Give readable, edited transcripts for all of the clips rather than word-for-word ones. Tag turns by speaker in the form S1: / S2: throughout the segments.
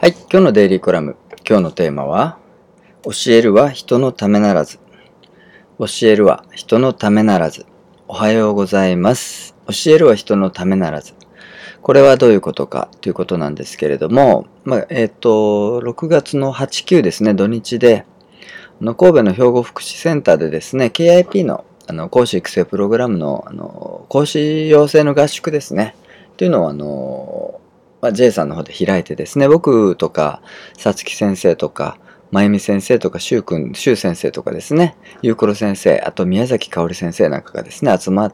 S1: はい、今日のデイリーコラム。今日のテーマは、教えるは人のためならず。教えるは人のためならず。おはようございます。教えるは人のためならず。これはどういうことかということなんですけれども、6月の8、9ですね、土日で、神戸の兵庫福祉センターでですね、KIP の講師育成プログラムの講師養成の合宿ですね。というのをJ さんの方で開いてですね、僕とか、さつき先生とか、まゆみ先生とか、しゅう先生とかですね、ゆうころ先生、あと宮崎かおり先生なんかがですね、集まって、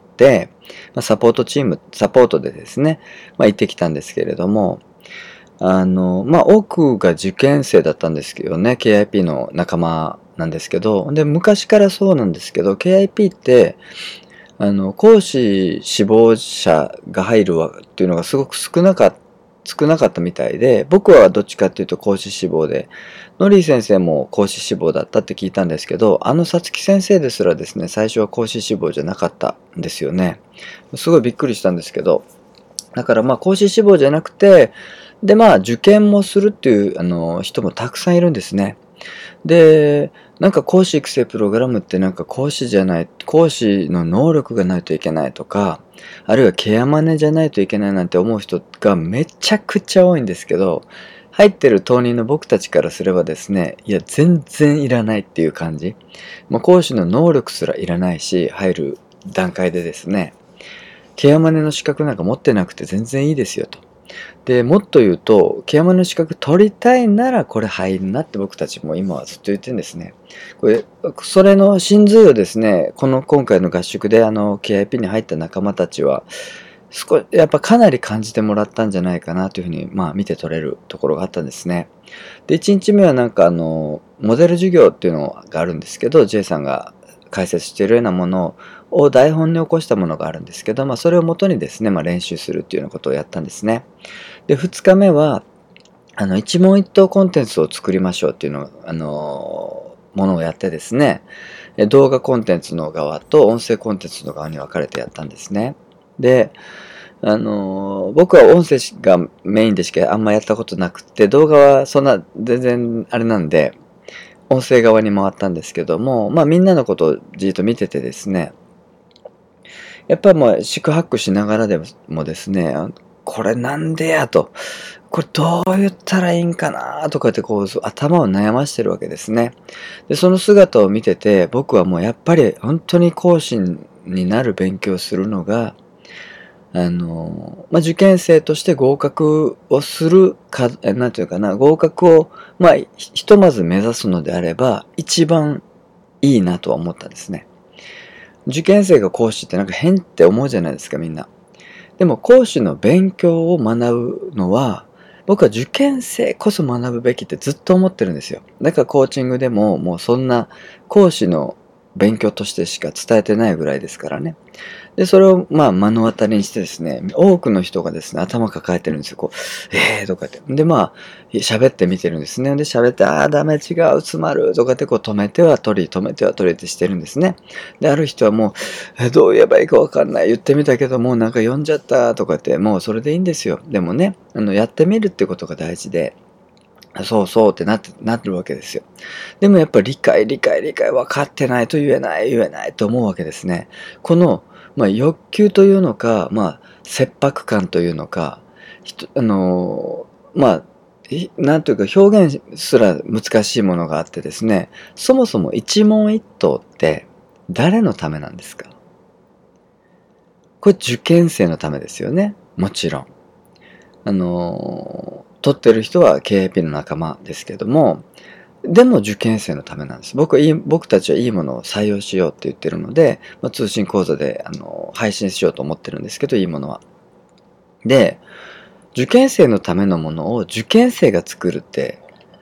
S1: サポートでですね、行ってきたんですけれども、多くが受験生だったんですけどね、KIP の仲間なんですけど、で、昔からそうなんですけど、KIP って、講師志望者が入るっていうのがすごく少なかったみたいで、僕はどっちかっていうと講師志望で、ノリー先生も講師志望だったって聞いたんですけど、さつき先生ですらですね、最初は講師志望じゃなかったんですよね。すごいびっくりしたんですけど、だから講師志望じゃなくて、で受験もするっていう人もたくさんいるんですね。で、なんか講師育成プログラムってなんか講師の能力がないといけないとか、あるいはケアマネじゃないといけないなんて思う人がめちゃくちゃ多いんですけど、入ってる当人の僕たちからすればですね、いや全然いらないっていう感じ。講師の能力すらいらないし、入る段階でですね、ケアマネの資格なんか持ってなくて全然いいですよと。で、もっと言うと、ケアマネの資格取りたいならこれ入るなって僕たちも今はずっと言ってるんですね。それの真髄をですね、今回の合宿でKIP に入った仲間たちは、やっぱかなり感じてもらったんじゃないかなというふうに、見て取れるところがあったんですね。で、1日目はなんかモデル授業っていうのがあるんですけど、J さんが解説しているようなものを台本に起こしたものがあるんですけど、それを元にですね、練習するっていうようなことをやったんですね。で、2日目は、一問一答コンテンツを作りましょうっていうものをやってですね、動画コンテンツの側と音声コンテンツの側に分かれてやったんですね。で、僕は音声がメインでしかあんまやったことなくて、動画はそんな全然あれなんで、音声側に回ったんですけども、みんなのことをじっと見ててですね、やっぱり四苦八苦しながらでもですね、これなんでやと、これどう言ったらいいんかなとかって頭を悩ましてるわけですね。で、その姿を見てて、僕はもうやっぱり本当に講師になる勉強をするのが、受験生として合格をするか、なんていうかな、合格を、ひとまず目指すのであれば、一番いいなとは思ったんですね。受験生が講師ってなんか変って思うじゃないですか、みんな。でも講師の勉強を学ぶのは、僕は受験生こそ学ぶべきってずっと思ってるんですよ。だからコーチングでももうそんな講師の勉強としてしか伝えてないぐらいですからね。で、それを目の当たりにしてですね、多くの人がですね、頭抱えてるんですよ。とかって。で、喋ってみてるんですね。で、喋って、ダメ、違う、詰まる、とかって止めては取り、止めては取りってしてるんですね。で、ある人はもう、どう言えばいいかわかんない。言ってみたけど、もうなんか読んじゃった、とかって、もうそれでいいんですよ。でもね、やってみるってことが大事で、そうそうってなってるわけですよ。でもやっぱり理解分かってないと言えないと思うわけですね。この、欲求というのか、切迫感というのか、なんというか表現すら難しいものがあってですね、そもそも一問一答って誰のためなんですか？これ受験生のためですよね。もちろん。取ってる人は KIP の仲間ですけども、でも受験生のためなんです。僕たちはいいものを採用しようって言ってるので、通信講座で配信しようと思ってるんですけど、いいものは。で、受験生のためのものを受験生が作るって、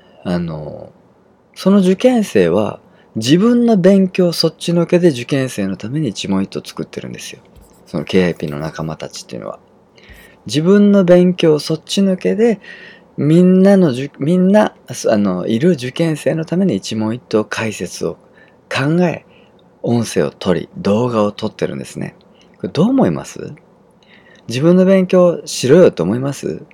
S1: その受験生は自分の勉強そっちのけで受験生のために一問一答作ってるんですよ。その KIP の仲間たちっていうのは。自分の勉強そっちのけでみんな、いる受験生のために一問一答解説を考え、音声を取り、動画を撮ってるんですね。これどう思います？自分の勉強しろよと思います？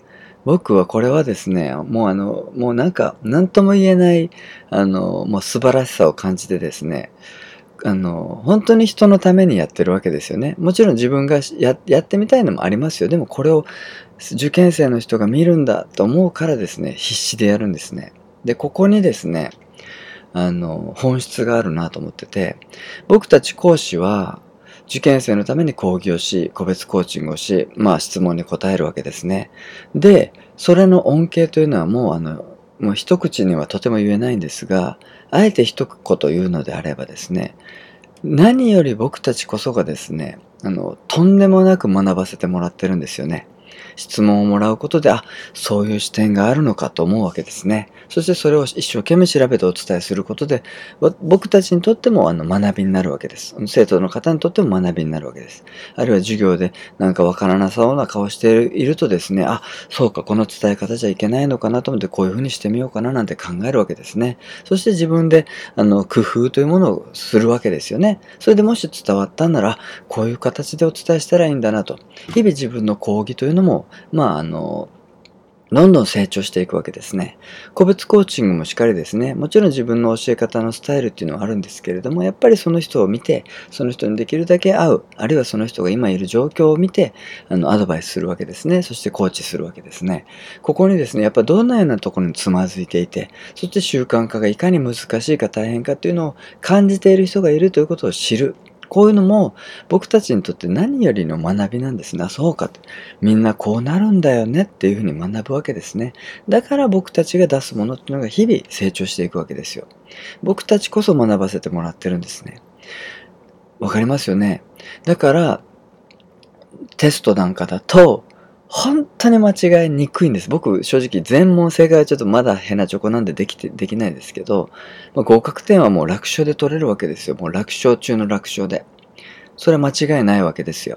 S1: 僕はこれはですね、もうなんか、なんとも言えない、もう素晴らしさを感じてですね、本当に人のためにやってるわけですよね。もちろん自分がやってみたいのもありますよ。でもこれを受験生の人が見るんだと思うからですね、必死でやるんですね。で、ここにですね、本質があるなと思ってて、僕たち講師は、受験生のために講義をし、個別コーチングをし、質問に答えるわけですね。で、それの恩恵というのはもう一口にはとても言えないんですが、あえて一言言うのであればですね、何より僕たちこそがですね、とんでもなく学ばせてもらってるんですよね。質問をもらうことで、そういう視点があるのかと思うわけですね。そしてそれを一生懸命調べてお伝えすることで、僕たちにとっても学びになるわけです。生徒の方にとっても学びになるわけです。あるいは授業でなんかわからなそうな顔しているとですね、そうか、この伝え方じゃいけないのかなと思ってこういうふうにしてみようかななんて考えるわけですね。そして自分で工夫というものをするわけですよね。それでもし伝わったんなら、こういう形でお伝えしたらいいんだなと。日々自分の講義というのも、どんどん成長していくわけですね。個別コーチングもしっかりですね。もちろん自分の教え方のスタイルっていうのはあるんですけれども、やっぱりその人を見て、その人にできるだけ会う、あるいはその人が今いる状況を見て、アドバイスするわけですね。そしてコーチするわけですね。ここにですね、やっぱどんなようなところにつまずいていて、そして習慣化がいかに難しいか大変かっていうのを感じている人がいるということを知る。こういうのも僕たちにとって何よりの学びなんですね。そうかと。みんなこうなるんだよねっていうふうに学ぶわけですね。だから僕たちが出すものっていうのが日々成長していくわけですよ。僕たちこそ学ばせてもらってるんですね。わかりますよね。だからテストなんかだと本当に間違いにくいんです。僕正直全問正解はちょっとまだヘナチョコなんでできないですけど、合格点はもう楽勝で取れるわけですよ。もう楽勝中の楽勝で。それは間違いないわけですよ。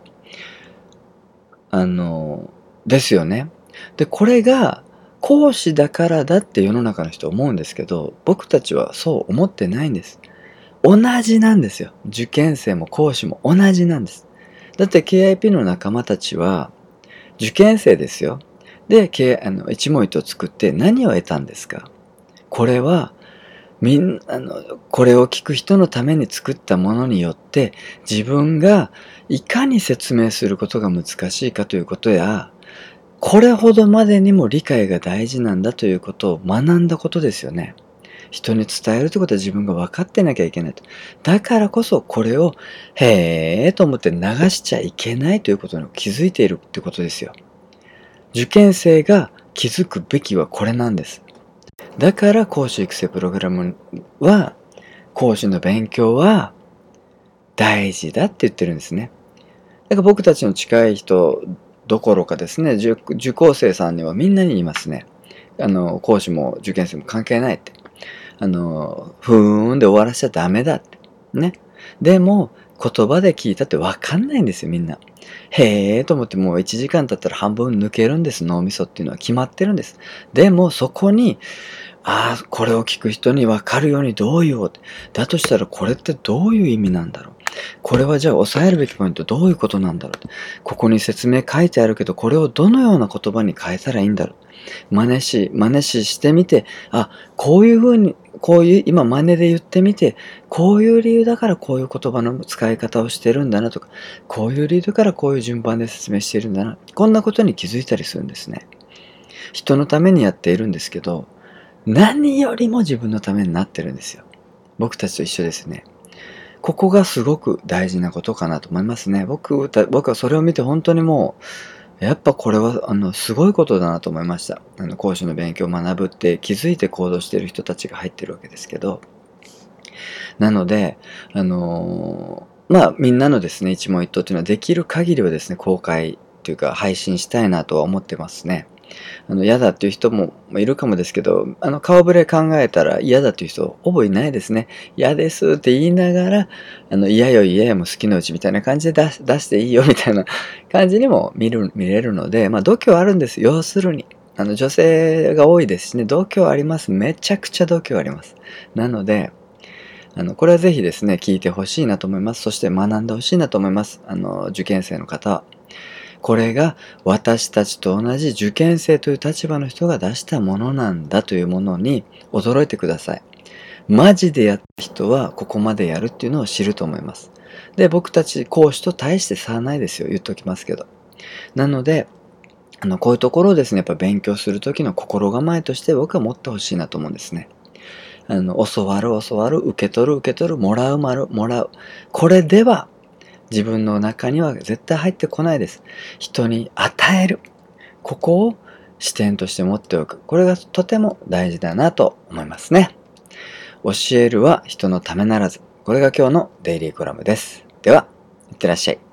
S1: ですよね。で、これが講師だからだって世の中の人は思うんですけど、僕たちはそう思ってないんです。同じなんですよ。受験生も講師も同じなんです。だって KIP の仲間たちは受験生ですよ。で、一問一答作って何を得たんですか？これはこれを聞く人のために作ったものによって自分がいかに説明することが難しいかということや、これほどまでにも理解が大事なんだということを学んだことですよね。人に伝えるということは自分が分かってなきゃいけないと。だからこそこれを、へーと思って流しちゃいけないということに気づいているってことですよ。受験生が気づくべきはこれなんです。だから講師育成プログラムは、講師の勉強は大事だって言ってるんですね。だから僕たちの近い人どころかですね、受講生さんにはみんなに言いますね。講師も受験生も関係ないって。ふーんで終わらせちゃダメだって。ね。でも、言葉で聞いたってわかんないんですよ、みんな。へーと思ってもう1時間経ったら半分抜けるんです、脳みそっていうのは決まってるんです。でも、そこに、これを聞く人に分かるようにどう言おうって。だとしたらこれってどういう意味なんだろう。これはじゃあ抑えるべきポイントどういうことなんだろう。ここに説明書いてあるけど、これをどのような言葉に変えたらいいんだろう。真似してみて、こういうふうに、こういう、今真似で言ってみて、こういう理由だからこういう言葉の使い方をしてるんだなとか、こういう理由だからこういう順番で説明しているんだな。こんなことに気づいたりするんですね。人のためにやっているんですけど、何よりも自分のためになってるんですよ。僕たちと一緒ですね。ここがすごく大事なことかなと思いますね。僕はそれを見て本当にもう、やっぱこれはすごいことだなと思いました。講師の勉強を学ぶって気づいて行動している人たちが入ってるわけですけど、なので、みんなのですね、一問一答っていうのはできる限りはですね、公開というか配信したいなとは思ってますね。嫌だっていう人もいるかもですけど、顔ぶれ考えたら嫌だっていう人ほぼいないですね。嫌ですって言いながら、嫌よ嫌よも好きなうちみたいな感じで出していいよみたいな感じにも見れるので、度胸あるんです。要するに。女性が多いですしね、度胸あります。めちゃくちゃ度胸あります。なので、これはぜひですね、聞いてほしいなと思います。そして学んでほしいなと思います。受験生の方は。 これが私たちと同じ受験生という立場の人が出したものなんだというものに驚いてください。マジでやった人はここまでやるっていうのを知ると思います。で、僕たち講師と大して差はないですよ。言っときますけど。なので、こういうところをですね、やっぱ勉強する時の心構えとして僕は持ってほしいなと思うんですね。教わる、受け取る、もらう、もらう。これでは自分の中には絶対入ってこないです。人に与える。ここを視点として持っておく。これがとても大事だなと思いますね。教えるは人のためならず。これが今日のデイリーコラムです。では、いってらっしゃい。